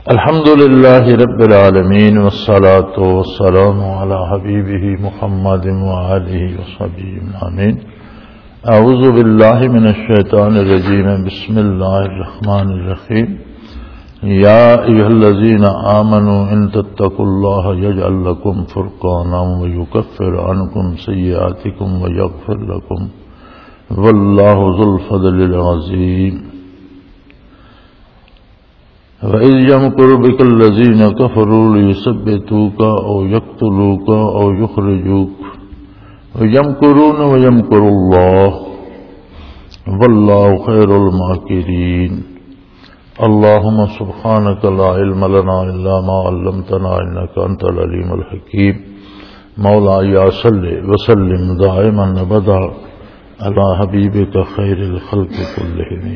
الحمد لله رب العالمين والصلاة والسلام على حبيبه محمد وآله وصحبه آمين. أعوذ بالله من الشيطان الرجيم. بسم الله الرحمن الرحيم. يا أيها الذين آمنوا إن تتقوا الله يجعل لكم فرقانا ويكفر عنكم سيئاتكم ويغفر لكم والله ذو الفضل العظيم. وَإِذْ يَمْكُرُ بِكَ الَّذِينَ كَفَرُوا لِيُثَبِّتُوكَ أَوْ يَقْتُلُوكَ أَوْ يُخْرِجُوكَ وَيَمْكُرُونَ وَيَمْكُرُ اللَّهُ وَاللَّهُ خَيْرُ الْمَاكِرِينَ. اللهم سبحانك لا علم لنا إلا ما علمتنا إنك أنت العليم الحكيم. مولاي صل وسلم دائما أبدا على حبيبك خير الخلق كلهم.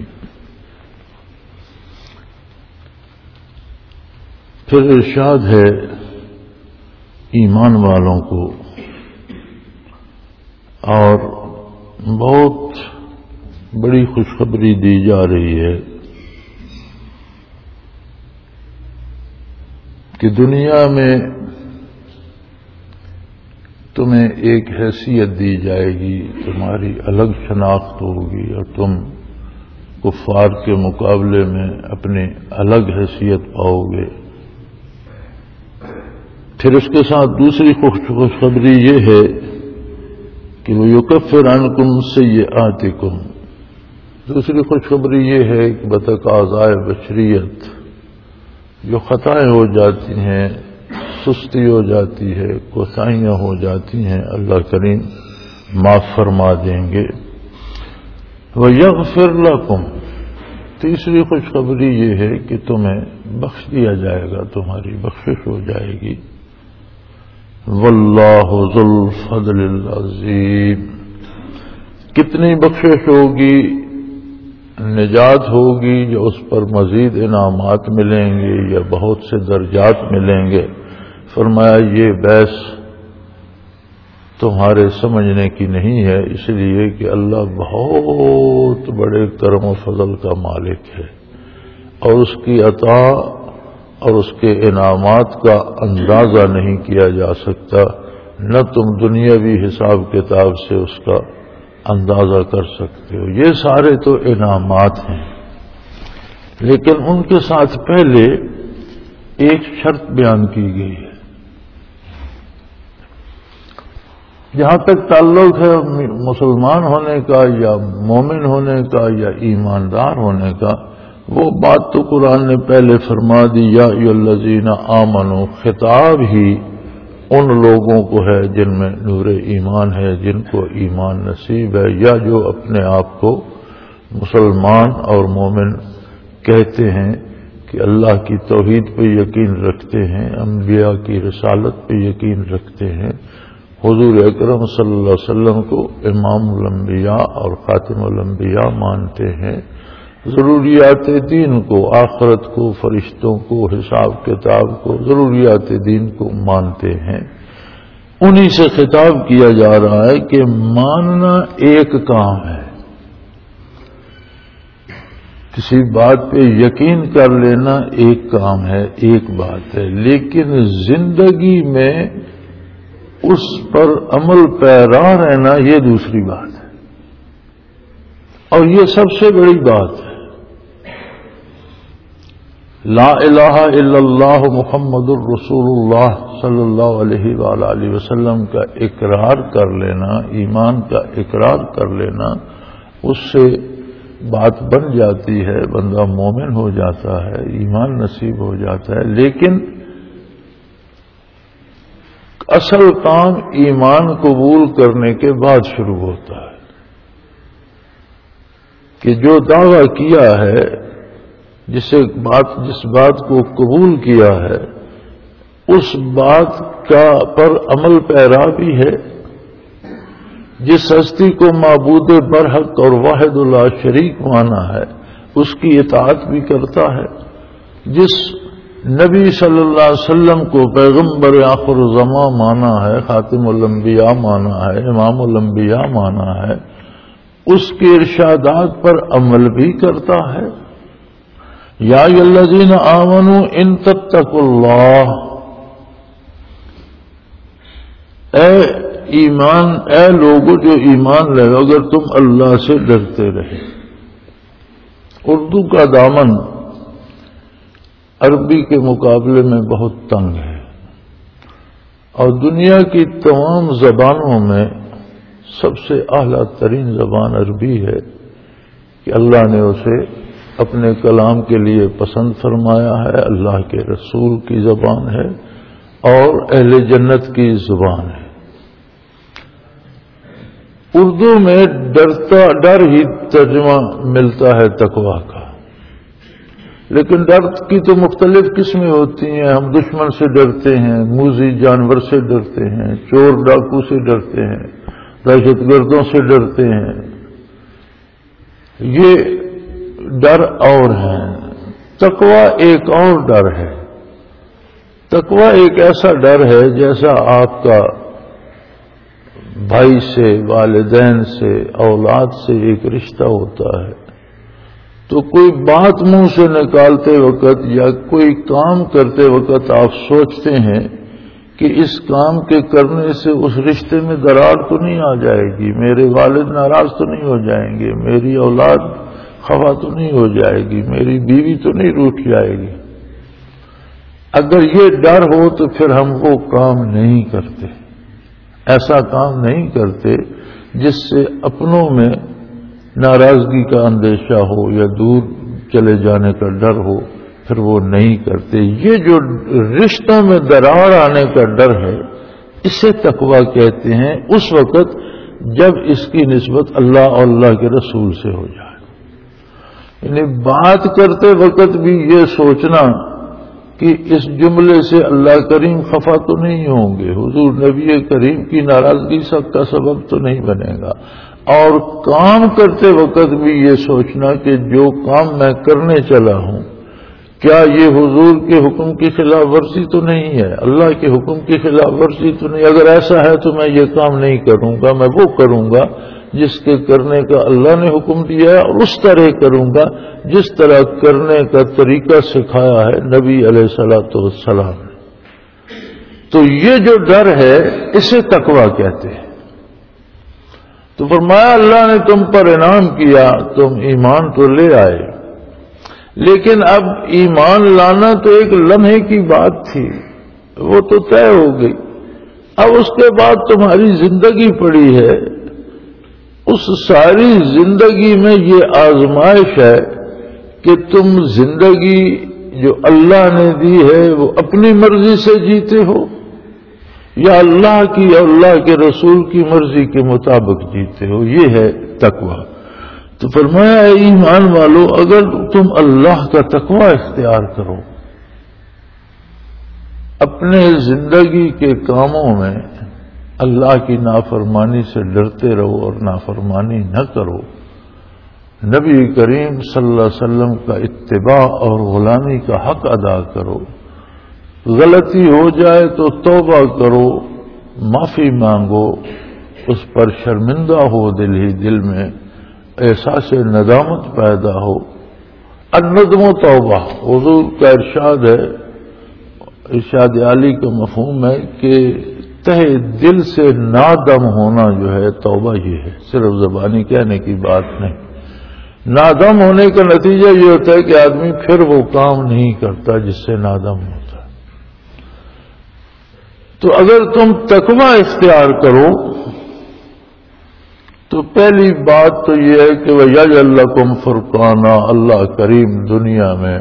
پھر ارشاد ہے ایمان والوں کو، اور بہت بڑی خوشخبری دی جا رہی ہے کہ دنیا میں تمہیں ایک حیثیت دی جائے گی، تمہاری الگ شناخت ہوگی اور تم کفار کے مقابلے میں اپنی الگ حیثیت پاؤ گے. پھر اس کے ساتھ دوسری خوشخبری یہ ہے کہ وہ یکفر عنکم سیئاتکم. دوسری خوشخبری یہ ہے کہ بتقاضائے بشریت جو خطائیں ہو جاتی ہیں، سستی ہو جاتی ہے، کوتاہیاں ہو جاتی ہیں، اللہ کریم معاف فرما دیں گے. وَيَغْفِرْ لَكُمْ. تیسری خوشخبری یہ ہے کہ تمہیں بخش دیا جائے گا، تمہاری بخشش ہو جائے گی. واللہ ذو الفضل العظیم. کتنی بخشش ہوگی، نجات ہوگی، یا اس پر مزید انعامات ملیں گے یا بہت سے درجات ملیں گے. فرمایا یہ بحث تمہارے سمجھنے کی نہیں ہے، اس لیے کہ اللہ بہت بڑے کرم و فضل کا مالک ہے، اور اس کی عطا اور اس کے انعامات کا اندازہ نہیں کیا جا سکتا، نہ تم دنیاوی حساب کتاب سے اس کا اندازہ کر سکتے ہو. یہ سارے تو انعامات ہیں، لیکن ان کے ساتھ پہلے ایک شرط بیان کی گئی ہے. جہاں تک تعلق ہے مسلمان ہونے کا یا مومن ہونے کا یا ایماندار ہونے کا، وہ بات تو قرآن نے پہلے فرما دی. یا ایھا الذین آمنو، خطاب ہی ان لوگوں کو ہے جن میں نور ایمان ہے، جن کو ایمان نصیب ہے، یا جو اپنے آپ کو مسلمان اور مومن کہتے ہیں، کہ اللہ کی توحید پہ یقین رکھتے ہیں، انبیاء کی رسالت پہ یقین رکھتے ہیں، حضور اکرم صلی اللہ علیہ وسلم کو امام الانبیاء اور خاتم الانبیاء مانتے ہیں، ضروریات دین کو، آخرت کو، فرشتوں کو، حساب کتاب کو، ضروریات دین کو مانتے ہیں. انہی سے خطاب کیا جا رہا ہے کہ ماننا ایک کام ہے، کسی بات پہ یقین کر لینا ایک کام ہے، ایک بات ہے، لیکن زندگی میں اس پر عمل پیرا رہنا یہ دوسری بات ہے، اور یہ سب سے بڑی بات ہے. لا الہ الا اللہ محمد الرسول اللہ صلی اللہ علیہ وآلہ وسلم کا اقرار کر لینا، ایمان کا اقرار کر لینا، اس سے بات بن جاتی ہے، بندہ مومن ہو جاتا ہے، ایمان نصیب ہو جاتا ہے. لیکن اصل کام ایمان قبول کرنے کے بعد شروع ہوتا ہے، کہ جو دعویٰ کیا ہے، جس بات کو قبول کیا ہے، اس بات کا پر عمل پیرا بھی ہے. جس ہستی کو معبود برحق اور واحد لا شریک مانا ہے، اس کی اطاعت بھی کرتا ہے. جس نبی صلی اللہ علیہ وسلم کو پیغمبر آخر الزمان مانا ہے، خاتم الانبیاء مانا ہے، امام الانبیاء مانا ہے، اس کے ارشادات پر عمل بھی کرتا ہے. یا الذین آمنوا ان تتقوا اللہ، اے لوگوں جو ایمان لے، اگر تم اللہ سے ڈرتے رہے۔ اردو کا دامن عربی کے مقابلے میں بہت تنگ ہے، اور دنیا کی تمام زبانوں میں سب سے اعلیٰ ترین زبان عربی ہے کہ اللہ نے اسے اپنے کلام کے لیے پسند فرمایا ہے، اللہ کے رسول کی زبان ہے اور اہل جنت کی زبان ہے۔ اردو میں ڈر ہی ترجمہ ملتا ہے تقویٰ کا، لیکن ڈر کی تو مختلف قسمیں ہوتی ہیں۔ ہم دشمن سے ڈرتے ہیں، موذی جانور سے ڈرتے ہیں، چور ڈاکو سے ڈرتے ہیں، دہشت گردوں سے ڈرتے ہیں۔ یہ ڈر اور ہیں۔ تقویٰ ایک اور ڈر ہے۔ تقویٰ ایک ایسا ڈر ہے جیسا آپ کا بھائی سے، والدین سے، اولاد سے ایک رشتہ ہوتا ہے، تو کوئی بات منہ سے نکالتے وقت یا کوئی کام کرتے وقت آپ سوچتے ہیں کہ اس کام کے کرنے سے اس رشتے میں دراڑ تو نہیں آ جائے گی، میرے والد ناراض تو نہیں ہو جائیں گے، میری اولاد خفا تو نہیں ہو جائے گی، میری بیوی تو نہیں روٹھ جائے گی۔ اگر یہ ڈر ہو تو پھر ہم وہ کام نہیں کرتے، ایسا کام نہیں کرتے جس سے اپنوں میں ناراضگی کا اندیشہ ہو یا دور چلے جانے کا ڈر ہو، پھر وہ نہیں کرتے۔ یہ جو رشتوں میں دراڑ آنے کا ڈر ہے، اسے تقویٰ کہتے ہیں اس وقت جب اس کی نسبت اللہ اور اللہ کے رسول سے ہو جائے۔ یعنی بات کرتے وقت بھی یہ سوچنا کہ اس جملے سے اللہ کریم خفا تو نہیں ہوں گے، حضور نبی کریم کی ناراضگی کا سبب تو نہیں بنے گا، اور کام کرتے وقت بھی یہ سوچنا کہ جو کام میں کرنے چلا ہوں کیا یہ حضور کے حکم کی خلاف ورزی تو نہیں ہے، اللہ کے حکم کی خلاف ورزی تو نہیں۔ اگر ایسا ہے تو میں یہ کام نہیں کروں گا، میں وہ کروں گا جس کے کرنے کا اللہ نے حکم دیا ہے، اور اس طرح کروں گا جس طرح کرنے کا طریقہ سکھایا ہے نبی علیہ الصلوۃ والسلام نے۔ تو یہ جو ڈر ہے اسے تقویٰ کہتے ہیں۔ تو فرمایا اللہ نے تم پر انعام کیا، تم ایمان تو لے آئے، لیکن اب ایمان لانا تو ایک لمحے کی بات تھی، وہ تو طے ہو گئی۔ اب اس کے بعد تمہاری زندگی پڑی ہے، اس ساری زندگی میں یہ آزمائش ہے کہ تم زندگی جو اللہ نے دی ہے وہ اپنی مرضی سے جیتے ہو یا اللہ کی اور اللہ کے رسول کی مرضی کے مطابق جیتے ہو۔ یہ ہے تقویٰ۔ تو فرمایا اے ایمان والو، اگر تم اللہ کا تقویٰ اختیار کرو، اپنے زندگی کے کاموں میں اللہ کی نافرمانی سے ڈرتے رہو اور نافرمانی نہ کرو، نبی کریم صلی اللہ علیہ وسلم کا اتباع اور غلامی کا حق ادا کرو، غلطی ہو جائے تو توبہ کرو، معافی مانگو، اس پر شرمندہ ہو دل ہی دل میں، احساس ندامت پیدا ہو۔ الندم و توبہ، حضور کا ارشاد ہے، ارشاد عالی کا مفہوم ہے کہ تہ دل سے نادم ہونا جو ہے توبہ یہ ہے، صرف زبانی کہنے کی بات نہیں۔ نادم ہونے کا نتیجہ یہ ہوتا ہے کہ آدمی پھر وہ کام نہیں کرتا جس سے نادم ہوتا ہے۔ تو اگر تم تقویٰ اختیار کرو تو پہلی بات تو یہ ہے کہ وَيَجْعَلْ لَكُمْ فُرْقَانًا، اللہ کریم دنیا میں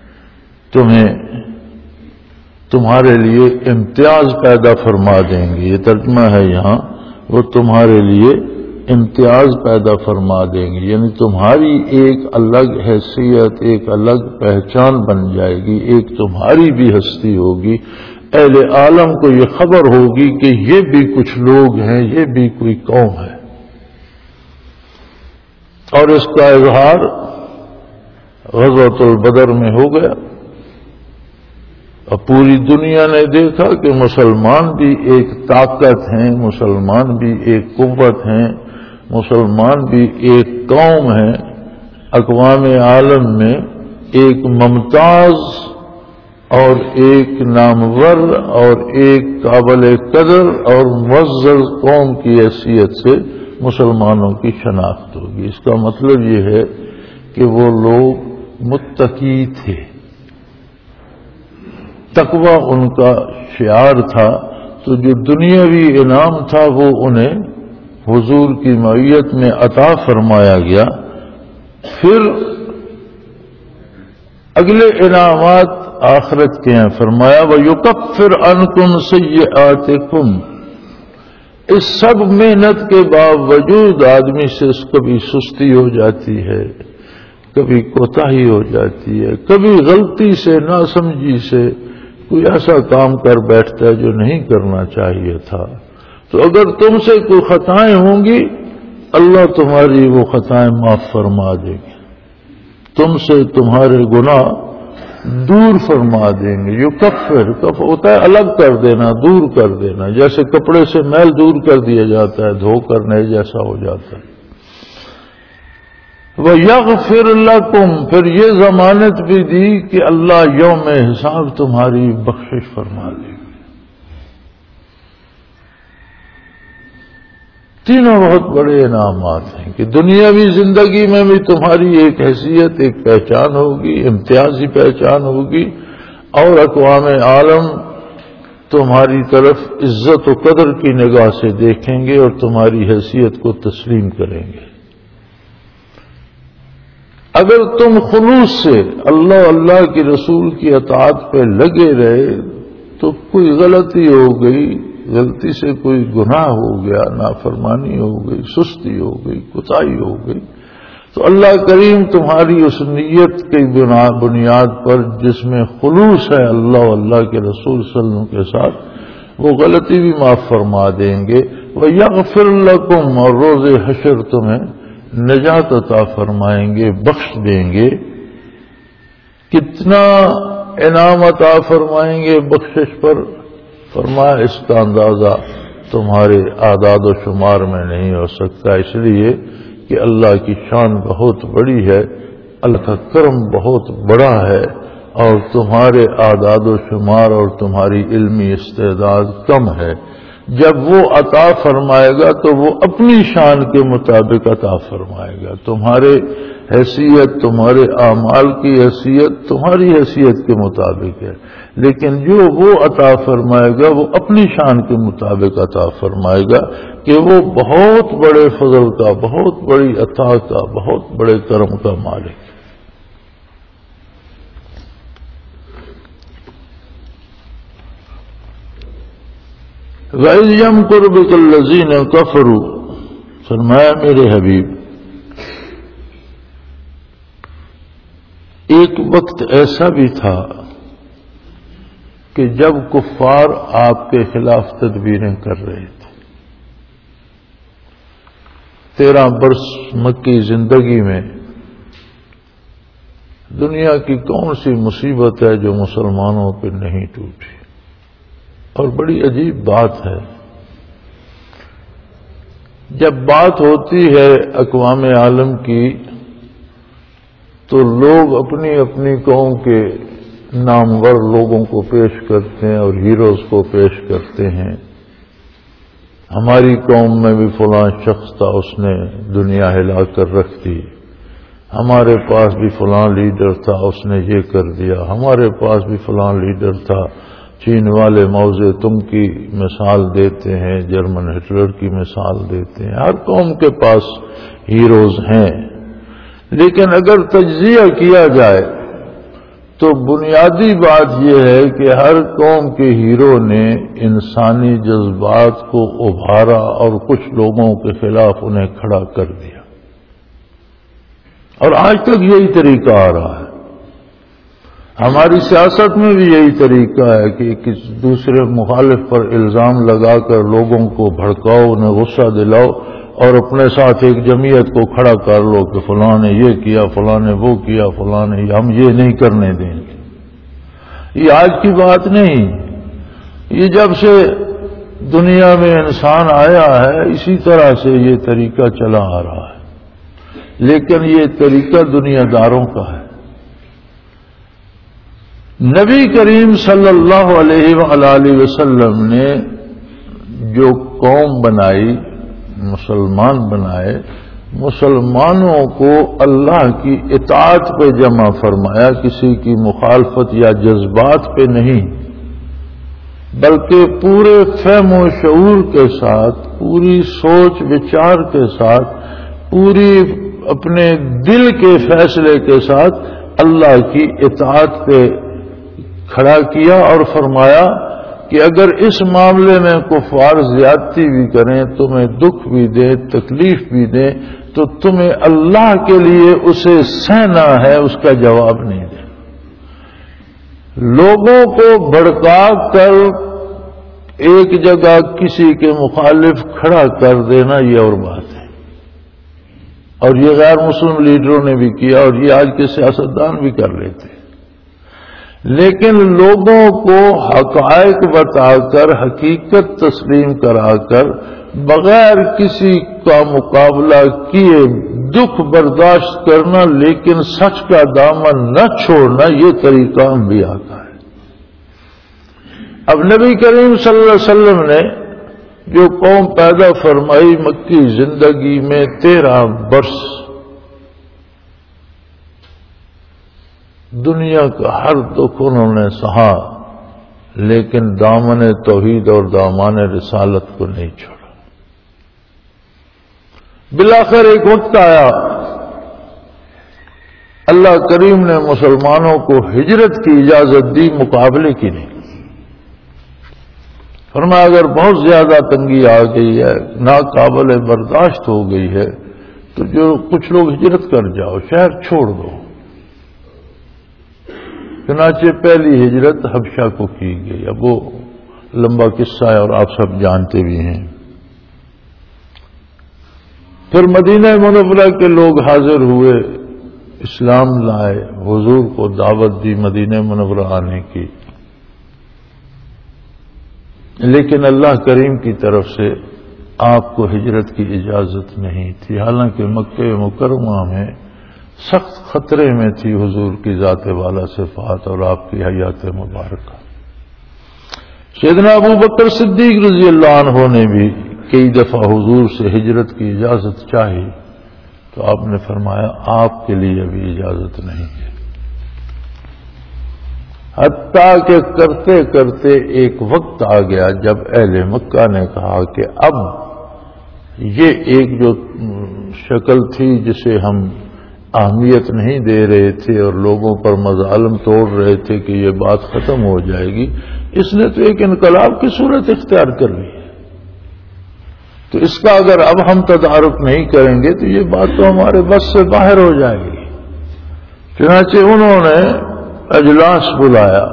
تمہارے لیے امتیاز پیدا فرما دیں گے۔ یہ ترجمہ ہے یہاں، وہ تمہارے لیے امتیاز پیدا فرما دیں گے، یعنی تمہاری ایک الگ حیثیت، ایک الگ پہچان بن جائے گی، ایک تمہاری بھی ہستی ہوگی۔ اہل عالم کو یہ خبر ہوگی کہ یہ بھی کچھ لوگ ہیں، یہ بھی کوئی قوم ہے، اور اس کا اظہار غزوۃ البدر میں ہو گیا۔ اور پوری دنیا نے دیکھا کہ مسلمان بھی ایک طاقت ہیں، مسلمان بھی ایک قوت ہیں، مسلمان بھی ایک قوم ہیں۔ اقوام عالم میں ایک ممتاز اور ایک نامور اور ایک قابل قدر اور معزز قوم کی حیثیت سے مسلمانوں کی شناخت ہوگی۔ اس کا مطلب یہ ہے کہ وہ لوگ متقی تھے، تقوی ان کا شعار تھا، تو جو دنیاوی انعام تھا وہ انہیں حضور کی معیت میں عطا فرمایا گیا۔ پھر اگلے انعامات آخرت کے ہیں، فرمایا وَيُكَفِّرْ عَنْكُمْ سَيِّئَاتِكُمْ۔ اس سب محنت کے باوجود آدمی سے کبھی سستی ہو جاتی ہے، کبھی کوتاہی ہو جاتی ہے، کبھی غلطی سے ناسمجھی سے کوئی ایسا کام کر بیٹھتا ہے جو نہیں کرنا چاہیے تھا۔ تو اگر تم سے کوئی خطائیں ہوں گی، اللہ تمہاری وہ خطائیں معاف فرما دے گی، تم سے تمہارے گناہ دور فرما دیں گے۔ یکفر ہوتا ہے الگ کر دینا، دور کر دینا، جیسے کپڑے سے میل دور کر دیا جاتا ہے، دھو کر نئے جیسا ہو جاتا ہے۔ وَيَغْفِرْ لَكُمْ، پھر یہ ضمانت بھی دی کہ اللہ یوم حساب تمہاری بخشش فرما دے گا۔ تینوں بہت بڑے انعامات ہیں کہ دنیاوی زندگی میں بھی تمہاری ایک حیثیت، ایک پہچان ہوگی، امتیازی پہچان ہوگی، اور اقوام عالم تمہاری طرف عزت و قدر کی نگاہ سے دیکھیں گے اور تمہاری حیثیت کو تسلیم کریں گے۔ اگر تم خلوص سے اللہ کی رسول کی اطاعت پہ لگے رہے تو کوئی غلطی ہو گئی، غلطی سے کوئی گناہ ہو گیا، نافرمانی ہو گئی، سستی ہو گئی، کوتاہی ہو گئی، تو اللہ کریم تمہاری اس نیت کی بنیاد پر جس میں خلوص ہے اللہ کے رسول صلی اللہ علیہ وسلم کے ساتھ، وہ غلطی بھی معاف فرما دیں گے۔ وَيَغْفِرْ لَكُمْ، اور روز حشر تمہیں نجات عطا فرمائیں گے، بخش دیں گے۔ کتنا انعام عطا فرمائیں گے بخشش پر؟ فرمایا اس کا اندازہ تمہارے اعداد و شمار میں نہیں ہو سکتا، اس لیے کہ اللہ کی شان بہت بڑی ہے، اللہ کا کرم بہت بڑا ہے، اور تمہارے اعداد و شمار اور تمہاری علمی استعداد کم ہے۔ جب وہ عطا فرمائے گا تو وہ اپنی شان کے مطابق عطا فرمائے گا۔ تمہارے حیثیت، تمہارے اعمال کی حیثیت تمہاری حیثیت کے مطابق ہے، لیکن جو وہ عطا فرمائے گا وہ اپنی شان کے مطابق عطا فرمائے گا کہ وہ بہت بڑے فضل کا، بہت بڑی عطا کا، بہت بڑے کرم کا مالک ہے۔ وَإِذْ يَمْكُرُ بِكَ الَّذِينَ كَفَرُوا، فرمایا میرے حبیب ایک وقت ایسا بھی تھا کہ جب کفار آپ کے خلاف تدبیریں کر رہے تھے۔ 13 برس مکی زندگی میں دنیا کی کون سی مصیبت ہے جو مسلمانوں پہ نہیں ٹوٹی؟ اور بڑی عجیب بات ہے، جب بات ہوتی ہے اقوام عالم کی تو لوگ اپنی اپنی قوم کے نامور لوگوں کو پیش کرتے ہیں اور ہیروز کو پیش کرتے ہیں۔ ہماری قوم میں بھی فلاں شخص تھا، اس نے دنیا ہلا کر رکھ دی، ہمارے پاس بھی فلاں لیڈر تھا، اس نے یہ کر دیا، ہمارے پاس بھی فلاں لیڈر تھا۔ چین والے موزے تم کی مثال دیتے ہیں، جرمن ہٹلر کی مثال دیتے ہیں، ہر قوم کے پاس ہیروز ہیں، لیکن اگر تجزیہ کیا جائے تو بنیادی بات یہ ہے کہ ہر قوم کے ہیرو نے انسانی جذبات کو ابھارا اور کچھ لوگوں کے خلاف انہیں کھڑا کر دیا، اور آج تک یہی طریقہ آ رہا ہے۔ ہماری سیاست میں بھی یہی طریقہ ہے کہ کسی دوسرے مخالف پر الزام لگا کر لوگوں کو بھڑکاؤ، انہیں غصہ دلاؤ اور اپنے ساتھ ایک جمعیت کو کھڑا کر لو کہ فلاں نے یہ کیا، فلاں نے وہ کیا، فلاں نے ہم یہ نہیں کرنے دیں گے۔ یہ آج کی بات نہیں، یہ جب سے دنیا میں انسان آیا ہے اسی طرح سے یہ طریقہ چلا آ رہا ہے، لیکن یہ طریقہ دنیا داروں کا ہے۔ نبی کریم صلی اللہ علیہ وآلہ وسلم نے جو قوم بنائی، مسلمان بنائے، مسلمانوں کو اللہ کی اطاعت پہ جمع فرمایا، کسی کی مخالفت یا جذبات پہ نہیں، بلکہ پورے فہم و شعور کے ساتھ، پوری سوچ وچار کے ساتھ، پوری اپنے دل کے فیصلے کے ساتھ اللہ کی اطاعت پہ کھڑا کیا اور فرمایا کہ اگر اس معاملے میں کفار زیادتی بھی کریں، تمہیں دکھ بھی دیں، تکلیف بھی دیں، تو تمہیں اللہ کے لیے اسے سہنا ہے، اس کا جواب نہیں دینا۔ لوگوں کو بھڑکا کر ایک جگہ کسی کے مخالف کھڑا کر دینا یہ اور بات ہے، اور یہ غیر مسلم لیڈروں نے بھی کیا، اور یہ آج کے سیاستدان بھی کر لیتے ہیں۔ لیکن لوگوں کو حقائق بتا کر، حقیقت تسلیم کرا کر، بغیر کسی کا مقابلہ کیے دکھ برداشت کرنا، لیکن سچ کا دامن نہ چھوڑنا، یہ طریقہ انبیاء کا ہے۔ اب نبی کریم صلی اللہ علیہ وسلم نے جو قوم پیدا فرمائی مکی زندگی میں 13 برس، دنیا کا ہر دکھ انہوں نے سہا، لیکن دامن توحید اور دامان رسالت کو نہیں چھوڑا۔ بالآخر ایک وقت آیا، اللہ کریم نے مسلمانوں کو ہجرت کی اجازت دی، مقابلے کی نہیں۔ فرمایا اگر بہت زیادہ تنگی آ گئی ہے، ناقابل برداشت ہو گئی ہے، تو جو کچھ لوگ ہجرت کر جاؤ، شہر چھوڑ دو۔ چنانچہ پہلی ہجرت حبشہ کو کی گئی۔ اب وہ لمبا قصہ ہے اور آپ سب جانتے بھی ہیں۔ پھر مدینہ منورہ کے لوگ حاضر ہوئے، اسلام لائے، حضور کو دعوت دی مدینہ منورہ آنے کی، لیکن اللہ کریم کی طرف سے آپ کو ہجرت کی اجازت نہیں تھی، حالانکہ مکہ مکرمہ میں سخت خطرے میں تھی حضور کی ذات والا صفات اور آپ کی حیات مبارکہ۔ سیدنا ابو بکر صدیق رضی اللہ عنہ نے بھی کئی دفعہ حضور سے ہجرت کی اجازت چاہی، تو آپ نے فرمایا آپ کے لیے ابھی اجازت نہیں ہے۔ حتیٰ کہ کرتے کرتے ایک وقت آ گیا جب اہل مکہ نے کہا کہ اب یہ ایک جو شکل تھی جسے ہم اہمیت نہیں دے رہے تھے اور لوگوں پر مظالم توڑ رہے تھے کہ یہ بات ختم ہو جائے گی، اس نے تو ایک انقلاب کی صورت اختیار کر لی ہے، تو اس کا اگر اب ہم تدارک نہیں کریں گے تو یہ بات تو ہمارے بس سے باہر ہو جائے گی۔ چنانچہ انہوں نے اجلاس بلایا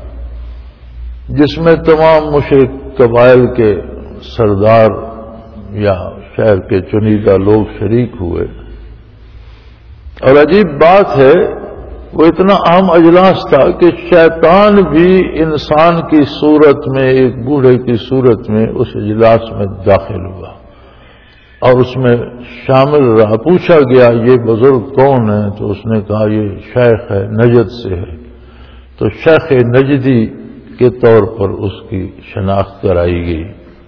جس میں تمام مشرک قبائل کے سردار یا شہر کے چنیدہ لوگ شریک ہوئے، اور عجیب بات ہے وہ اتنا اہم اجلاس تھا کہ شیطان بھی انسان کی صورت میں، ایک بوڑھے کی صورت میں اس اجلاس میں داخل ہوا اور اس میں شامل رہا۔ پوچھا گیا یہ بزرگ کون ہے؟ تو اس نے کہا یہ شیخ ہے، نجد سے ہے، تو شیخ نجدی کے طور پر اس کی شناخت کرائی گئی۔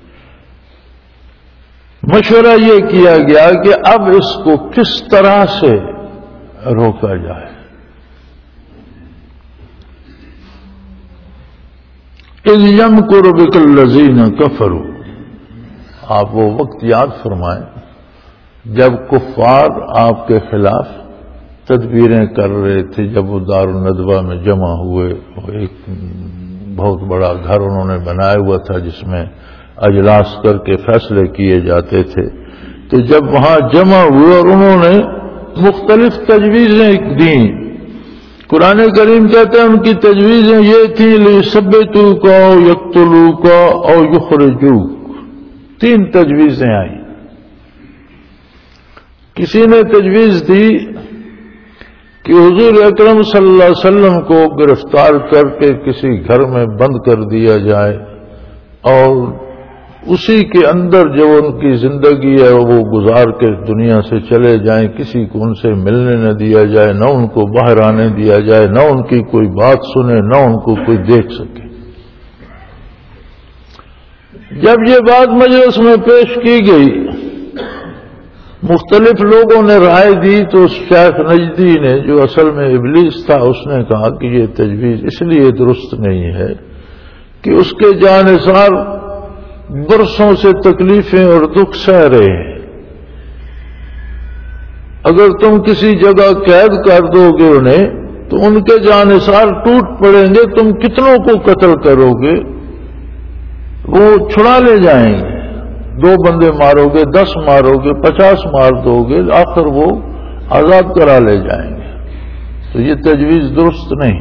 مشورہ یہ کیا گیا کہ اب اس کو کس طرح سے روکا جائے۔ اذ یمکر بک الذین کفروا، آپ وہ وقت یاد فرمائیں جب کفار آپ کے خلاف تدبیریں کر رہے تھے، جب وہ دار الندوہ میں جمع ہوئے، ایک بہت بڑا گھر انہوں نے بنایا ہوا تھا جس میں اجلاس کر کے فیصلے کیے جاتے تھے، تو جب وہاں جمع ہوئے اور انہوں نے مختلف تجویزیں دیں، قرآن کریم کہتے ہیں ان کی تجویزیں یہ تھیں لِيَثْبِتُوكَ أَوْ يَقْتُلُوكَ أَوْ يُخْرِجُوكَ، 3 تجویزیں آئیں۔ کسی نے تجویز دی کہ حضور اکرم صلی اللہ علیہ وسلم کو گرفتار کر کے کسی گھر میں بند کر دیا جائے اور اسی کے اندر جو ان کی زندگی ہے وہ گزار کے دنیا سے چلے جائیں، کسی کو ان سے ملنے نہ دیا جائے، نہ ان کو باہر آنے دیا جائے، نہ ان کی کوئی بات سنے، نہ ان کو کوئی دیکھ سکے۔ جب یہ بات مجلس میں پیش کی گئی، مختلف لوگوں نے رائے دی، تو شیخ نجدی نے جو اصل میں ابلیس تھا اس نے کہا کہ یہ تجویز اس لیے درست نہیں ہے کہ اس کے جانثار برسوں سے تکلیفیں اور دکھ سہ رہے ہیں۔ اگر تم کسی جگہ قید کر دو گے انہیں تو ان کے جانثار ٹوٹ پڑیں گے، تم کتنوں کو قتل کرو گے، وہ چھڑا لے جائیں گے، 2 بندے مارو گے، 10 مارو گے، 50 مار دو گے، آخر وہ آزاد کرا لے جائیں گے۔ تو یہ تجویز درست نہیں۔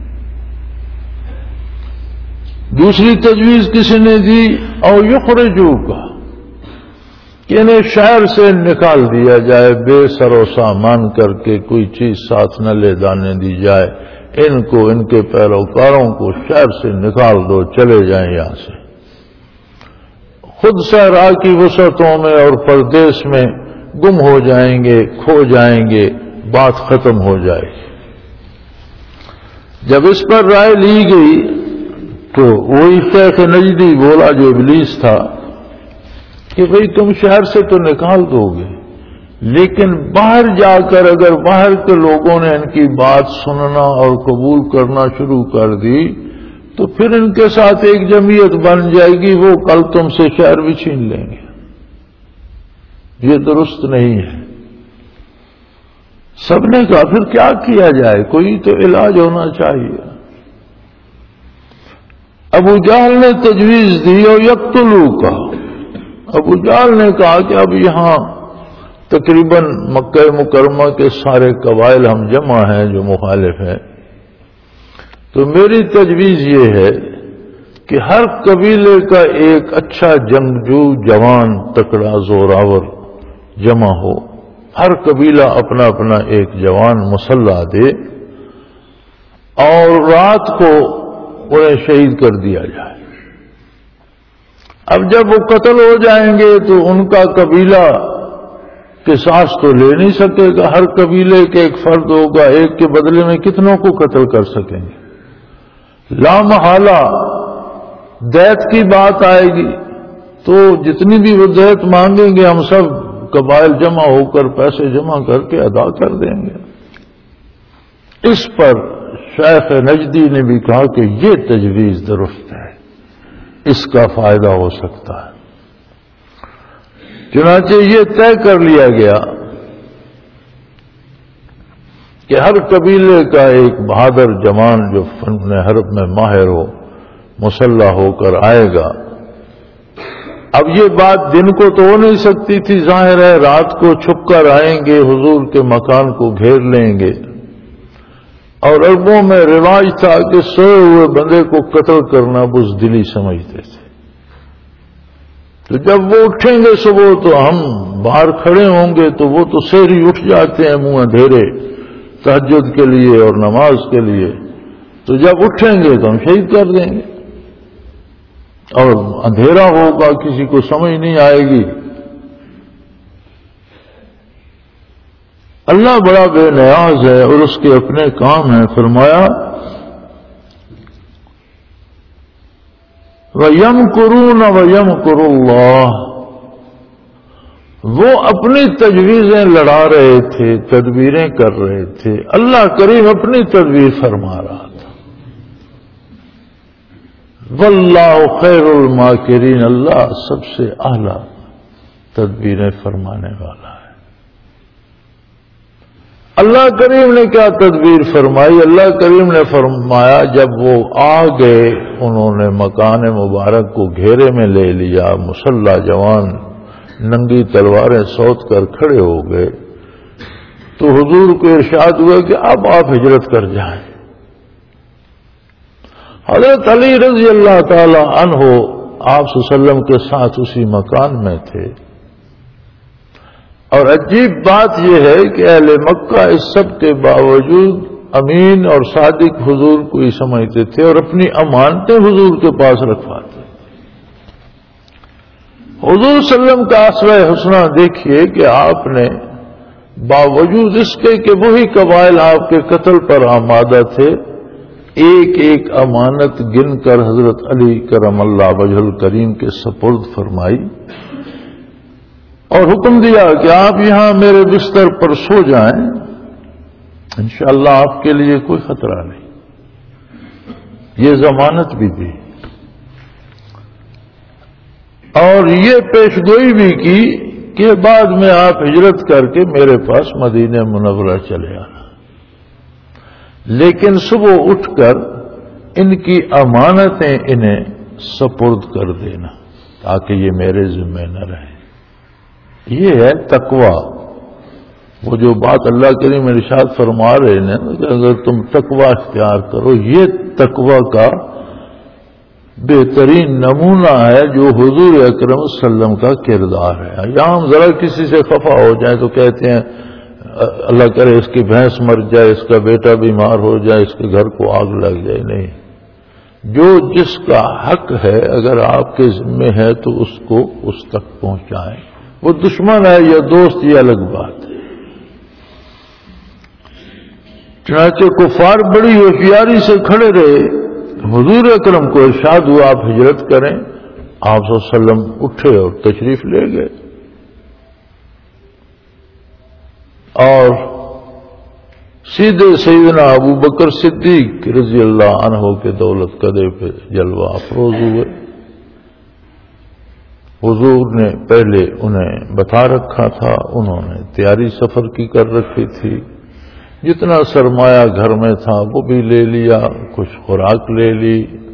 دوسری تجویز کسی نے دی، او یخرجو کا، کہ انہیں شہر سے نکال دیا جائے، بے سر و سامان کر کے، کوئی چیز ساتھ نہ لے جانے دی جائے، ان کو، ان کے پیروکاروں کو شہر سے نکال دو، چلے جائیں یہاں سے، خود صحرا کی وسعتوں میں اور پردیس میں گم ہو جائیں گے، کھو جائیں گے، بات ختم ہو جائے گی۔ جب اس پر رائے لی گئی تو وہی شیخ نجدی بولا جو ابلیس تھا کہ بھئی تم شہر سے تو نکال دو گے، لیکن باہر جا کر اگر باہر کے لوگوں نے ان کی بات سننا اور قبول کرنا شروع کر دی تو پھر ان کے ساتھ ایک جمعیت بن جائے گی، وہ کل تم سے شہر بھی چھین لیں گے۔ یہ درست نہیں ہے۔ سب نے کہا پھر کیا کیا جائے، کوئی تو علاج ہونا چاہیے۔ ابو جہل نے تجویز دی اور یقتلوا کا، ابو جہل نے کہا کہ اب یہاں تقریباً مکہ مکرمہ کے سارے قبائل ہم جمع ہیں جو مخالف ہیں، تو میری تجویز یہ ہے کہ ہر قبیلے کا ایک اچھا جنگجو، جوان، تکڑا، زوراور جمع ہو، ہر قبیلہ اپنا اپنا ایک جوان مسلح دے اور رات کو انہیں شہید کر دیا جائے۔ اب جب وہ قتل ہو جائیں گے تو ان کا قبیلہ قصاص تو لے نہیں سکے گا، ہر قبیلے کے ایک فرد ہوگا، ایک کے بدلے میں کتنوں کو قتل کر سکیں گے؟ لا محالہ دیت کی بات آئے گی تو جتنی بھی وہ دیت مانگیں گے ہم سب قبائل جمع ہو کر پیسے جمع کر کے ادا کر دیں گے۔ اس پر شیخ نجدی نے بھی کہا کہ یہ تجویز درست ہے، اس کا فائدہ ہو سکتا ہے۔ چنانچہ یہ طے کر لیا گیا کہ ہر قبیلے کا ایک بہادر جوان جو فن حرب میں ماہر ہو، مسلح ہو کر آئے گا۔ اب یہ بات دن کو تو ہو نہیں سکتی تھی، ظاہر ہے رات کو چھپ کر آئیں گے، حضور کے مکان کو گھیر لیں گے، اور عربوں میں رواج تھا کہ سوئے ہوئے بندے کو قتل کرنا بزدلی سمجھتے تھے۔ تو جب وہ اٹھیں گے صبح تو ہم باہر کھڑے ہوں گے تو وہ تو سحری اٹھ جاتے ہیں منہ اندھیرے تہجد کے لیے اور نماز کے لیے، تو جب اٹھیں گے تو ہم شہید کر دیں گے، اور اندھیرا ہوگا، کسی کو سمجھ نہیں آئے گی۔ اللہ بڑا بے نیاز ہے اور اس کے اپنے کام ہیں۔ فرمایا وَيَمْكُرُونَ وَيَمْكُرُ اللَّهُ، وہ اپنی تجویزیں لڑا رہے تھے، تدبیریں کر رہے تھے، اللہ کریم اپنی تدبیر فرما رہا تھا۔ وَاللَّهُ خَيْرُ الْمَاكِرِينَ، اللہ سب سے اعلیٰ تدبیریں فرمانے والا ہے۔ اللہ کریم نے کیا تدبیر فرمائی؟ اللہ کریم نے فرمایا جب وہ آ گئے، انہوں نے مکان مبارک کو گھیرے میں لے لیا، مسلح جوان ننگی تلواریں سوت کر کھڑے ہو گئے، تو حضور کو ارشاد ہوا کہ اب آپ ہجرت کر جائیں۔ حضرت علی رضی اللہ تعالی عنہ آپ صلی اللہ علیہ وسلم کے ساتھ اسی مکان میں تھے، اور عجیب بات یہ ہے کہ اہل مکہ اس سب کے باوجود امین اور صادق حضور کو ہی سمجھتے تھے اور اپنی امانتیں حضور کے پاس رکھواتے۔ حضور صلی اللہ علیہ وسلم کا اسوہ حسنہ دیکھیے کہ آپ نے باوجود اس کے کہ وہی قبائل آپ کے قتل پر آمادہ تھے، ایک ایک امانت گن کر حضرت علی کرم اللہ وجہ الکریم کے سپرد فرمائی اور حکم دیا کہ آپ یہاں میرے بستر پر سو جائیں، انشاءاللہ آپ کے لیے کوئی خطرہ نہیں۔ یہ ضمانت بھی دی اور یہ پیشگوئی بھی کی کہ بعد میں آپ ہجرت کر کے میرے پاس مدینہ منورہ چلے آنا، لیکن صبح اٹھ کر ان کی امانتیں انہیں سپرد کر دینا تاکہ یہ میرے ذمہ نہ رہے۔ یہ ہے تقوی۔ وہ جو بات اللہ کریم ارشاد فرما رہے ہیں کہ اگر تم تقوی اختیار کرو، یہ تقوی کا بہترین نمونہ ہے جو حضور اکرم صلی اللہ علیہ وسلم کا کردار ہے۔ یہاں ہم ذرا کسی سے خفا ہو جائیں تو کہتے ہیں اللہ کرے اس کی بھینس مر جائے، اس کا بیٹا بیمار ہو جائے، اس کے گھر کو آگ لگ جائے۔ نہیں، جو جس کا حق ہے اگر آپ کے ذمہ ہے تو اس کو اس تک پہنچائیں۔ وہ دشمن ہے یا دوست یہ الگ بات ہے۔ چنانچہ کفار بڑی ہوشیاری سے کھڑے رہے، حضور اکرم کو ارشاد ہوا آپ ہجرت کریں، آپ صلی اللہ علیہ وسلم اٹھے اور تشریف لے گئے اور سیدھے سیدنا ابو بکر صدیق رضی اللہ عنہ کے دولت قدے پہ جلوہ افروز ہوئے۔ حضور نے پہلے انہیں بتا رکھا تھا، انہوں نے تیاری سفر کی کر رکھی تھی، جتنا سرمایہ گھر میں تھا وہ بھی لے لیا، کچھ خوراک لے لی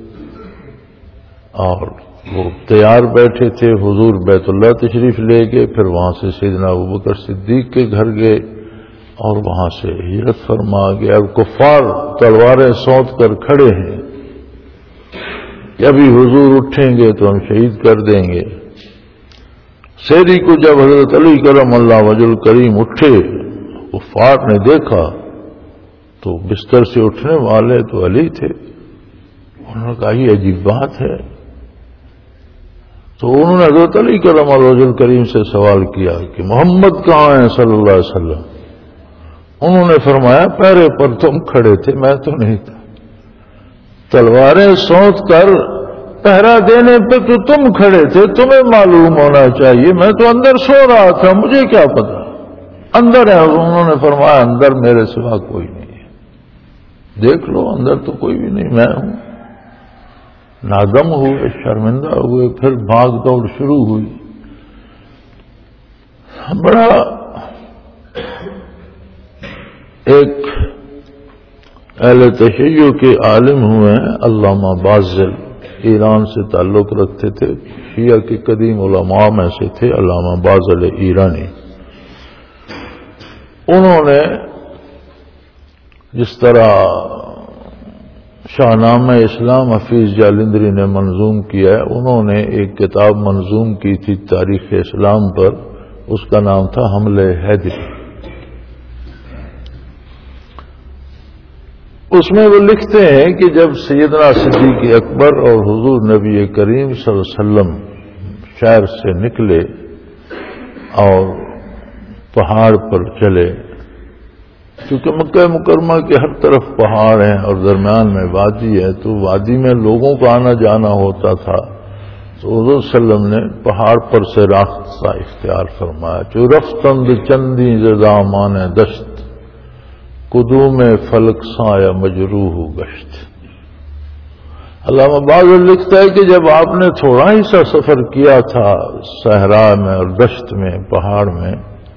اور وہ تیار بیٹھے تھے۔ حضور بیت اللہ تشریف لے گئے، پھر وہاں سے سیدنا ابوبکر صدیق کے گھر گئے اور وہاں سے ہجرت فرما گئے۔ اور کفار تلواریں سونت کر کھڑے ہیں کہ ابھی حضور اٹھیں گے تو ہم شہید کر دیں گے۔ سحری کو جب حضرت علی کرم اللہ وجہ الکریم اٹھے، کفار نے دیکھا تو بستر سے اٹھنے والے تو علی تھے۔ انہوں نے کہا یہ عجیب بات ہے، تو انہوں نے حضرت علی کرم اللہ وجہ الکریم سے سوال کیا کہ محمد کہاں ہیں صلی اللہ علیہ وسلم؟ انہوں نے فرمایا پہرے پر تم کھڑے تھے، میں تو نہیں تھا، تلواریں سونت کر پہرا دینے پہ تو تم کھڑے تھے، تمہیں معلوم ہونا چاہیے، میں تو اندر سو رہا تھا، مجھے کیا پتا اندر ہے۔ انہوں نے فرمایا اندر میرے سوا کوئی نہیں ہے، دیکھ لو اندر تو کوئی بھی نہیں، میں ہوں۔ نادم ہوئے، شرمندہ ہوئے، پھر بھاگ دوڑ شروع ہوئی۔ بڑا ایک اہل تشیع کے عالم ہوئے ہیں علامہ باذل، ایران سے تعلق رکھتے تھے، شیعہ کے قدیم علماء میں سے تھے علامہ باذل ایرانی۔ انہوں نے جس طرح شاہنامہ اسلام حفیظ جالندری نے منظوم کیا ہے، انہوں نے ایک کتاب منظوم کی تھی تاریخ اسلام پر، اس کا نام تھا حملہ حیدری۔ اس میں وہ لکھتے ہیں کہ جب سیدنا صدیق اکبر اور حضور نبی کریم صلی اللہ علیہ وسلم شہر سے نکلے اور پہاڑ پر چلے، کیونکہ مکہ مکرمہ کے ہر طرف پہاڑ ہیں اور درمیان میں وادی ہے، تو وادی میں لوگوں کا آنا جانا ہوتا تھا، تو حضور صلی اللہ علیہ وسلم نے پہاڑ پر سے راستہ اختیار فرمایا، جو رفتند چندی زدامان دشت قدوم فلک سایہ مجروح گشت۔ علامہ باذل لکھتا ہے کہ جب آپ نے تھوڑا ہی سا سفر کیا تھا صحرا میں اور دشت میں، پہاڑ میں،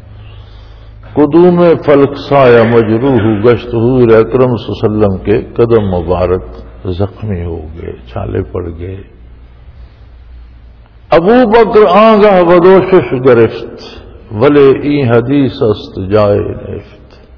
قدوم فلک سایہ مجروح گشت، حضور اکرم صلی اللہ علیہ وسلم کے قدم مبارک زخمی ہو گئے، چھالے پڑ گئے۔ ابو بکر آنگاہ بدوشش گرفت، ولے این حدیث است جائے نفت۔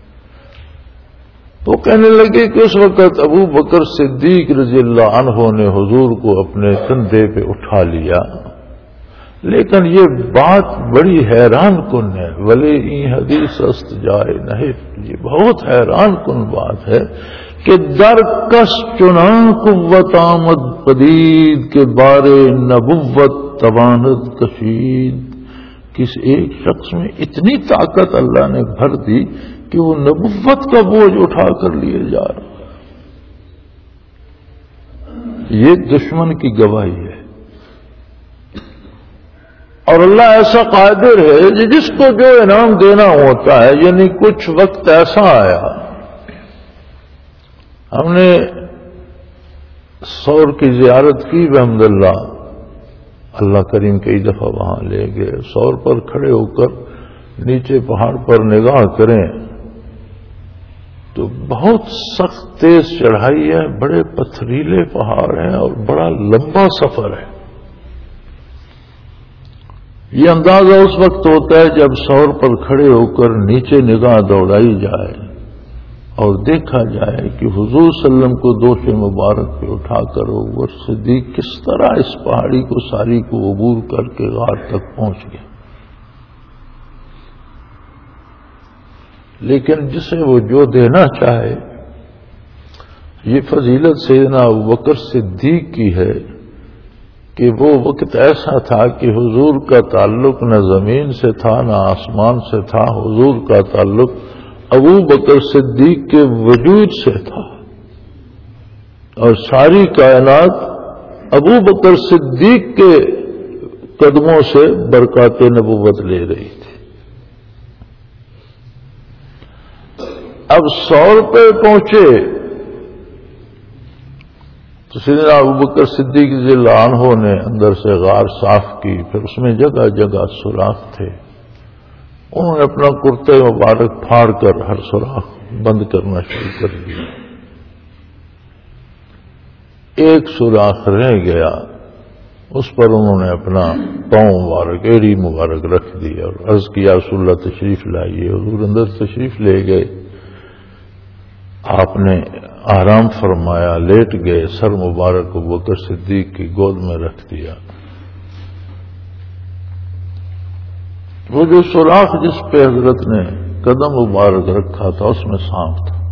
تو کہنے لگے کہ اس وقت ابو بکر صدیق رضی اللہ عنہ نے حضور کو اپنے کندھے پہ اٹھا لیا، لیکن یہ بات بڑی حیران کن ہے، ولی این حدیث است جائے نہفت، یہ بہت حیران کن بات ہے کہ در کس چنان قوت آمد پدید کے بارے نبوت توانت کشید، کس ایک شخص میں اتنی طاقت اللہ نے بھر دی کہ وہ نبوت کا بوجھ اٹھا کر لیے جا رہا۔ یہ دشمن کی گواہی ہے۔ اور اللہ ایسا قادر ہے جس کو جو انعام دینا ہوتا ہے، یعنی کچھ وقت ایسا آیا، ہم نے سور کی زیارت کی بحمداللہ، اللہ کریم کئی دفعہ وہاں لے گئے، سور پر کھڑے ہو کر نیچے پہاڑ پر نگاہ کریں تو بہت سخت تیز چڑھائی ہے، بڑے پتھریلے پہاڑ ہیں اور بڑا لمبا سفر ہے۔ یہ اندازہ اس وقت ہوتا ہے جب سور پر کھڑے ہو کر نیچے نگاہ دوڑائی جائے اور دیکھا جائے کہ حضور صلی اللہ علیہ وسلم کو دوش مبارک پہ اٹھا کر وہ صدیق کس طرح اس پہاڑی کو ساری کو عبور کر کے غار تک پہنچ گئے۔ لیکن جسے وہ جو دینا چاہے، یہ فضیلت سیدنا ابوبکر صدیق کی ہے کہ وہ وقت ایسا تھا کہ حضور کا تعلق نہ زمین سے تھا نہ آسمان سے تھا، حضور کا تعلق ابو بکر صدیق کے وجود سے تھا، اور ساری کائنات ابو بکر صدیق کے قدموں سے برکات نبوت لے رہی تھی۔ اب سور پہ پہنچے تو سیدنا ابوبکر صدیق رضی اللہ عنہ نے اندر سے غار صاف کی، پھر اس میں جگہ جگہ سوراخ تھے، انہوں نے اپنا کرتے مبارک پھاڑ کر ہر سوراخ بند کرنا شروع کر دیا۔ ایک سوراخ رہ گیا، اس پر انہوں نے اپنا پاؤں مبارک، ایڑی مبارک رکھ دی اور عرض کیا رسول اللہ تشریف لائیے۔ حضور اندر تشریف لے گئے، آپ نے آرام فرمایا، لیٹ گئے، سر مبارک ابوبکر صدیق کی گود میں رکھ دیا۔ وہ جو سوراخ جس پہ حضرت نے قدم مبارک رکھا تھا اس میں سانپ تھا۔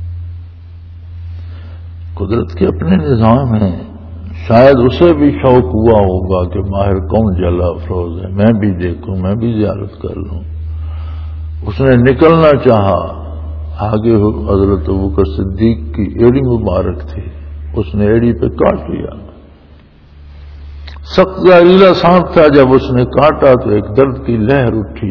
قدرت کے اپنے نظام ہیں، شاید اسے بھی شوق ہوا ہوگا کہ ماہر کون جلا افروز ہے، میں بھی دیکھوں، میں بھی زیارت کر لوں۔ اس نے نکلنا چاہا، آگے حضرت ابوبکر صدیق کی ایڑی مبارک تھی، اس نے ایڑی پہ کاٹ لیا۔ سخت زہریلا سانپ تھا، جب اس نے کاٹا تو ایک درد کی لہر اٹھی،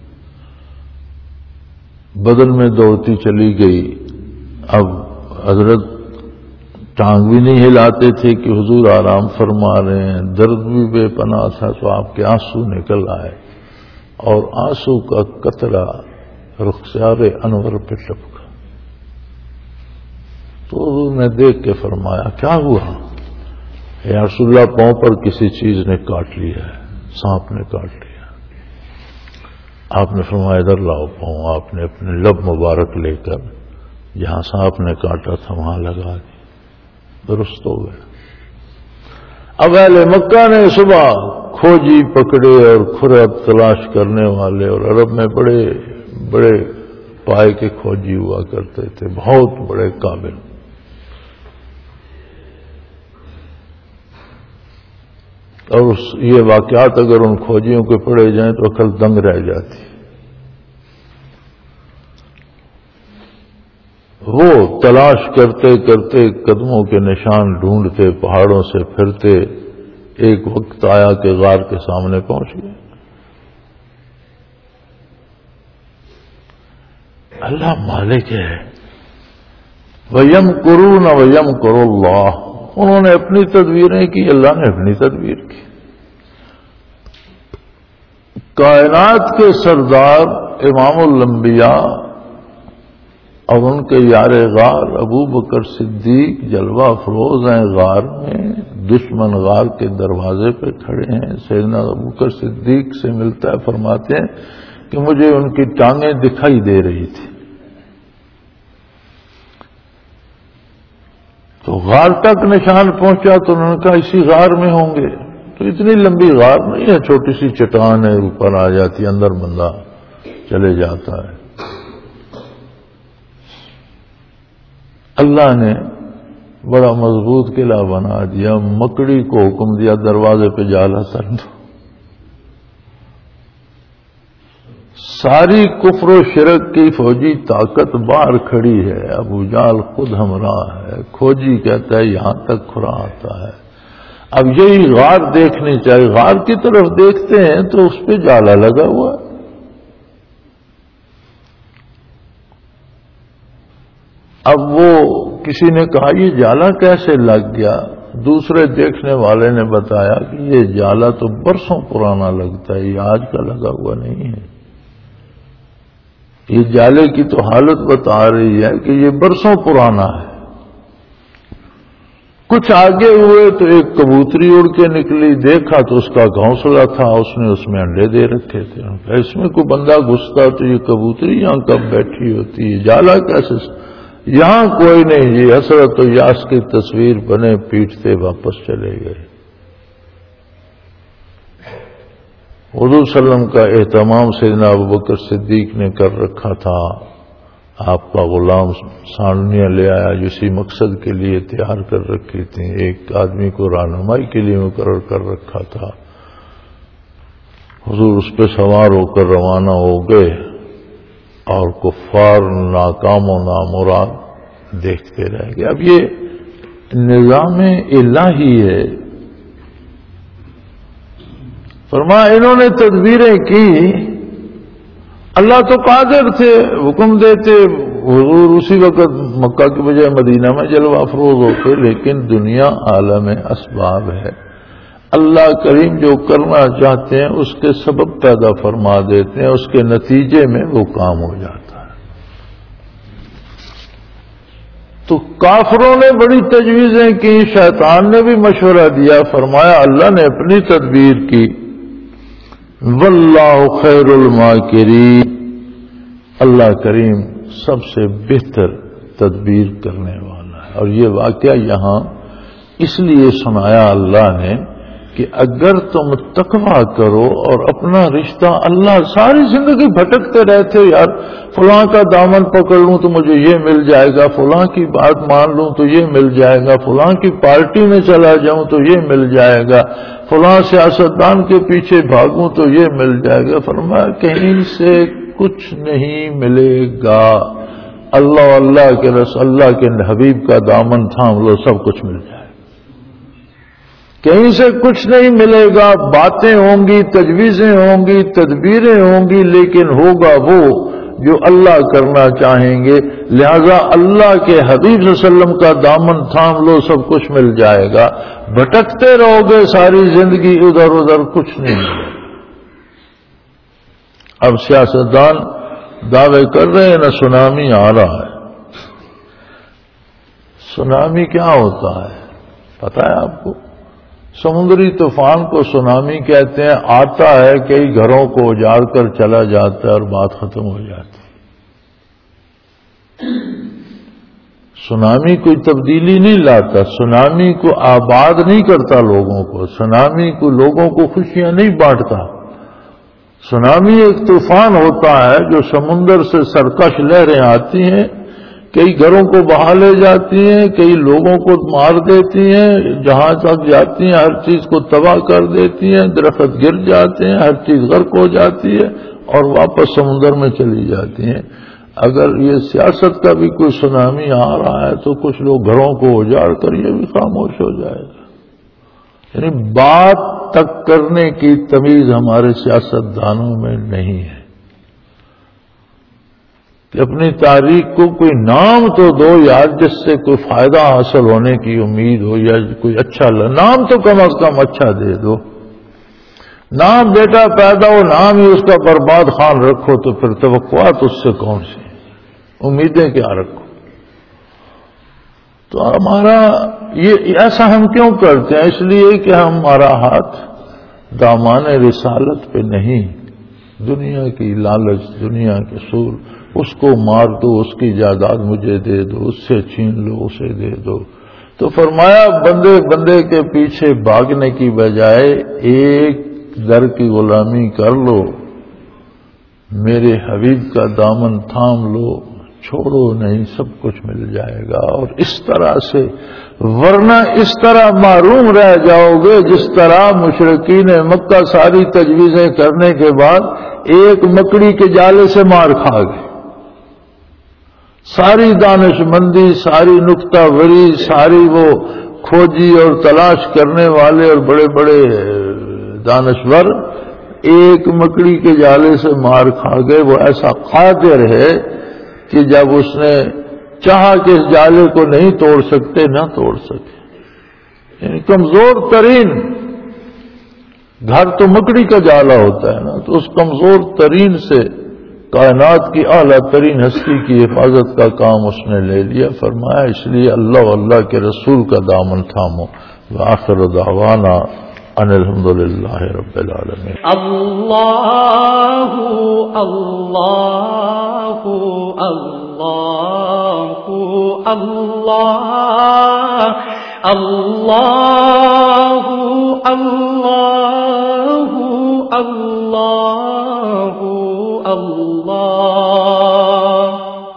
بدن میں دوڑتی چلی گئی۔ اب حضرت ٹانگ بھی نہیں ہلاتے تھے کہ حضور آرام فرما رہے ہیں، درد بھی بے پناہ تھا، تو آپ کے آنسو نکل آئے اور آنسو کا قطرہ رخسار انور پہ ٹپکا۔ تو حضور نے دیکھ کے فرمایا کیا ہوا؟ یا رسول اللہ پاؤں پر کسی چیز نے کاٹ لیا ہے، سانپ نے کاٹ لیا۔ آپ نے فرمایا ادھر لاؤ پاؤں، آپ نے اپنے لب مبارک لے کر جہاں سانپ نے کاٹا تھا وہاں لگا دی، درست ہو گیا۔ اب اہل مکہ نے صبح کھوجی پکڑے اور کھرب تلاش کرنے والے، اور عرب میں بڑے بڑے پائے کے کھوجی ہوا کرتے تھے، بہت بڑے قابل۔ اور یہ واقعات اگر ان کھوجیوں کے پڑھے جائیں تو عقل دنگ رہ جاتی۔ وہ تلاش کرتے کرتے قدموں کے نشان ڈھونڈتے، پہاڑوں سے پھرتے، ایک وقت آیا کہ غار کے سامنے پہنچ گئے۔ اللہ مالک ہے، وَيَمْكُرُونَ وَيَمْكُرُ اللَّهُ، انہوں نے اپنی تدبیریں کی، اللہ نے اپنی تدبیر کی۔ کائنات کے سردار امام الانبیاء اور ان کے یار غار ابو بکر صدیق جلوہ افروز ہیں، غار میں، دشمن غار کے دروازے پہ کھڑے ہیں۔ سیدنا ابو بکر صدیق سے ملتا ہے، فرماتے ہیں کہ مجھے ان کی ٹانگیں دکھائی دے رہی تھی۔ تو غار تک نشان پہنچا تو انہوں نے کہا اسی غار میں ہوں گے۔ تو اتنی لمبی غار نہیں ہے، چھوٹی سی چٹان ہے، اوپر آ جاتی، اندر بندہ چلے جاتا ہے۔ اللہ نے بڑا مضبوط قلعہ بنا دیا، مکڑی کو حکم دیا دروازے پہ جالا تن دو، ساری کفر و شرک کی فوجی طاقت باہر کھڑی ہے، ابو جہل خود ہمراہ ہے، کھوجی کہتا ہے یہاں تک کھرا آتا ہے۔ اب یہی غار دیکھنی چاہیے، غار کی طرف دیکھتے ہیں تو اس پہ جالا لگا ہوا ہے۔ اب وہ کسی نے کہا یہ جالا کیسے لگ گیا؟ دوسرے دیکھنے والے نے بتایا کہ یہ جالا تو برسوں پرانا لگتا ہے، یہ آج کا لگا ہوا نہیں ہے۔ یہ جالے کی تو حالت بتا رہی ہے کہ یہ برسوں پرانا ہے۔ کچھ آگے ہوئے تو ایک کبوتری اڑ کے نکلی، دیکھا تو اس کا گھونسلہ تھا، اس نے اس میں انڈے دے رکھے تھے۔ اس میں کوئی بندہ گھستا تو یہ کبوتری یہاں کب بیٹھی ہوتی ہے، جالا کیسے؟ یہاں کوئی نہیں، یہ حسرت و یاس کی تصویر بنے پیٹتے واپس چلے گئے۔ حضور صلی اللہ علیہ وسلم کا اہتمام سیدنا ابوبکر صدیق نے کر رکھا تھا، آپ کا غلام سانڈیاں لے آیا، اسی مقصد کے لیے تیار کر رکھی تھی، ایک آدمی کو رہنمائی کے لیے مقرر کر رکھا تھا۔ حضور اس پہ سوار ہو کر روانہ ہو گئے اور کفار ناکام و نامراد دیکھتے رہ گئے۔ اب یہ نظام الہی ہے۔ فرمایا انہوں نے تدبیریں کی، اللہ تو قادر تھے، حکم دیتے، حضور اسی وقت مکہ کی بجائے مدینہ میں جلوہ افروز ہوتے، لیکن دنیا عالم اسباب ہے، اللہ کریم جو کرنا چاہتے ہیں اس کے سبب پیدا فرما دیتے ہیں، اس کے نتیجے میں وہ کام ہو جاتا ہے۔ تو کافروں نے بڑی تجویزیں کی، شیطان نے بھی مشورہ دیا، فرمایا اللہ نے اپنی تدبیر کی، واللہ خیر الماکرین، اللہ کریم سب سے بہتر تدبیر کرنے والا ہے۔ اور یہ واقعہ یہاں اس لیے سنایا اللہ نے کہ اگر تم تقویٰ کرو اور اپنا رشتہ اللہ، ساری زندگی بھٹکتے رہتے یار، فلاں کا دامن پکڑ لوں تو مجھے یہ مل جائے گا، فلاں کی بات مان لوں تو یہ مل جائے گا، فلاں کی پارٹی میں چلا جاؤں تو یہ مل جائے گا، فلاں سیاستدان کے پیچھے بھاگوں تو یہ مل جائے گا۔ فرمایا کہیں سے کچھ نہیں ملے گا، اللہ کے رسول، اللہ کے حبیب کا دامن تھام لو، سب کچھ مل جائے گا۔ کہیں سے کچھ نہیں ملے گا، باتیں ہوں گی، تجویزیں ہوں گی، تدبیریں ہوں گی، لیکن ہوگا وہ جو اللہ کرنا چاہیں گے۔ لہذا اللہ کے حبیب صلی اللہ علیہ وسلم کا دامن تھام لو، سب کچھ مل جائے گا۔ بھٹکتے رہو گے ساری زندگی ادھر ادھر، کچھ نہیں ملے گا۔ اب سیاستدان دعوے کر رہے ہیں نا سونامی آ رہا ہے۔ سونامی کیا ہوتا ہے پتہ ہے آپ کو؟ سمندری طوفان کو سونامی کہتے ہیں، آتا ہے کئی گھروں کو اجاڑ کر چلا جاتا ہے اور بات ختم ہو جاتی ہے۔ سونامی کوئی تبدیلی نہیں لاتا، سونامی کو آباد نہیں کرتا لوگوں کو، سونامی کو لوگوں کو خوشیاں نہیں بانٹتا۔ سونامی ایک طوفان ہوتا ہے جو سمندر سے سرکش لہریں آتی ہیں، کئی گھروں کو بہا لے جاتی ہیں، کئی لوگوں کو مار دیتی ہیں، جہاں تک جاتی ہیں ہر چیز کو تباہ کر دیتی ہیں، درخت گر جاتے ہیں، ہر چیز غرق ہو جاتی ہے اور واپس سمندر میں چلی جاتی ہیں۔ اگر یہ سیاست کا بھی کوئی سونامی آ رہا ہے تو کچھ لوگ گھروں کو اجاڑ کر یہ بھی خاموش ہو جائے گا۔ یعنی بات تک کرنے کی تمیز ہمارے سیاستدانوں میں نہیں ہے کہ اپنی تاریخ کو کوئی نام تو دو یار، جس سے کوئی فائدہ حاصل ہونے کی امید ہو، یا کوئی اچھا نام تو کم از کم اچھا دے دو۔ نام بیٹا پیدا ہو، نام ہی اس کا برباد خان رکھو تو پھر توقعات اس سے کون سی، امیدیں کیا رکھو؟ تو ہمارا یہ ایسا ہم کیوں کرتے ہیں؟ اس لیے کہ ہمارا ہاتھ دامان رسالت پہ نہیں، دنیا کی لالچ، دنیا کے سور، اس کو مار دو، اس کی جائیداد مجھے دے دو، اس سے چھین لو، اسے دے دو۔ تو فرمایا بندے کے پیچھے بھاگنے کی بجائے ایک در کی غلامی کر لو، میرے حبیب کا دامن تھام لو، چھوڑو نہیں، سب کچھ مل جائے گا. اور اس طرح سے، ورنہ اس طرح محروم رہ جاؤ گے جس طرح مشرکین مکہ ساری تجویزیں کرنے کے بعد ایک مکڑی کے جالے سے مار کھا گئے. ساری دانش مندی، ساری نکتہ وری، ساری وہ کھوجی اور تلاش کرنے والے اور بڑے بڑے دانشور ایک مکڑی کے جالے سے مار کھا گئے. وہ ایسا قادر ہے کہ جب اس نے چاہا کہ اس جالے کو نہیں توڑ سکتے، نہ توڑ سکے. یعنی کمزور ترین گھر تو مکڑی کا جالا ہوتا ہے نا، تو اس کمزور ترین سے کائنات کی اعلیٰ ترین ہستی کی حفاظت کا کام اس نے لے لیا. فرمایا اس لیے اللہ و اللہ کے رسول کا دامن تھامو. وآخر دعوانا ان الحمدللہ رب العالمین. اللہ اللہ اللہ اللہ اللہ اللہ اللہ اللہ.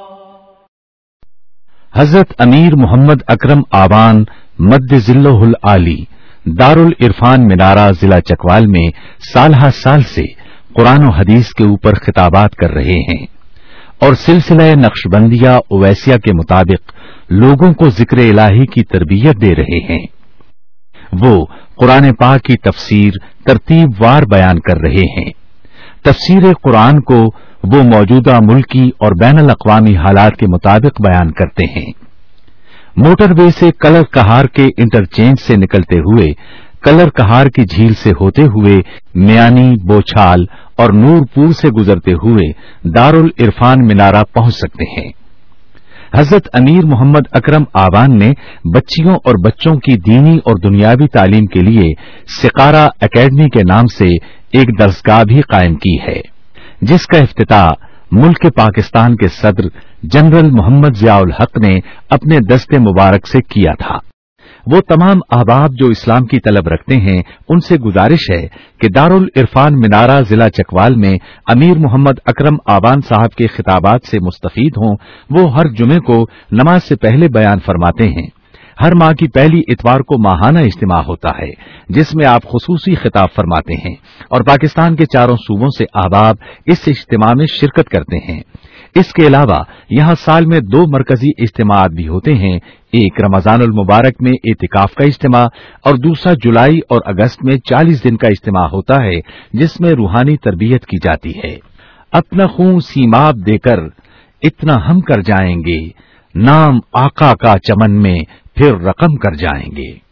حضرت امیر محمد اکرم آوان مد ذلہ العالی دارالعرفان منارہ ضلع چکوال میں سالہ سال سے قرآن و حدیث کے اوپر خطابات کر رہے ہیں اور سلسلہ نقشبندیہ اویسیہ کے مطابق لوگوں کو ذکر الہی کی تربیت دے رہے ہیں. وہ قرآن پاک کی تفسیر ترتیب وار بیان کر رہے ہیں. تفسیر قرآن کو وہ موجودہ ملکی اور بین الاقوامی حالات کے مطابق بیان کرتے ہیں. موٹر وے سے کلر کہار کے انٹرچینج سے نکلتے ہوئے کلر کہار کی جھیل سے ہوتے ہوئے میانی، بوچھال اور نور پور سے گزرتے ہوئے دارالعرفان منارہ پہنچ سکتے ہیں. حضرت امیر محمد اکرم آوان نے بچیوں اور بچوں کی دینی اور دنیاوی تعلیم کے لیے سقارہ اکیڈمی کے نام سے ایک درسگاہ بھی قائم کی ہے، جس کا افتتاح ملک پاکستان کے صدر جنرل محمد ضیاء الحق نے اپنے دست مبارک سے کیا تھا. وہ تمام احباب جو اسلام کی طلب رکھتے ہیں ان سے گزارش ہے کہ دارالعرفان منارہ ضلع چکوال میں امیر محمد اکرم آوان صاحب کے خطابات سے مستفید ہوں. وہ ہر جمعے کو نماز سے پہلے بیان فرماتے ہیں. ہر ماہ کی پہلی اتوار کو ماہانہ اجتماع ہوتا ہے جس میں آپ خصوصی خطاب فرماتے ہیں اور پاکستان کے چاروں صوبوں سے احباب اس اجتماع میں شرکت کرتے ہیں. اس کے علاوہ یہاں سال میں 2 مرکزی اجتماعات بھی ہوتے ہیں. ایک رمضان المبارک میں اعتکاف کا اجتماع اور دوسرا جولائی اور اگست میں 40 دن کا اجتماع ہوتا ہے جس میں روحانی تربیت کی جاتی ہے. اپنا خون سیماب دے کر اتنا ہم کر جائیں گے، نام آقا کا چمن میں پھر رقم کر جائیں گے.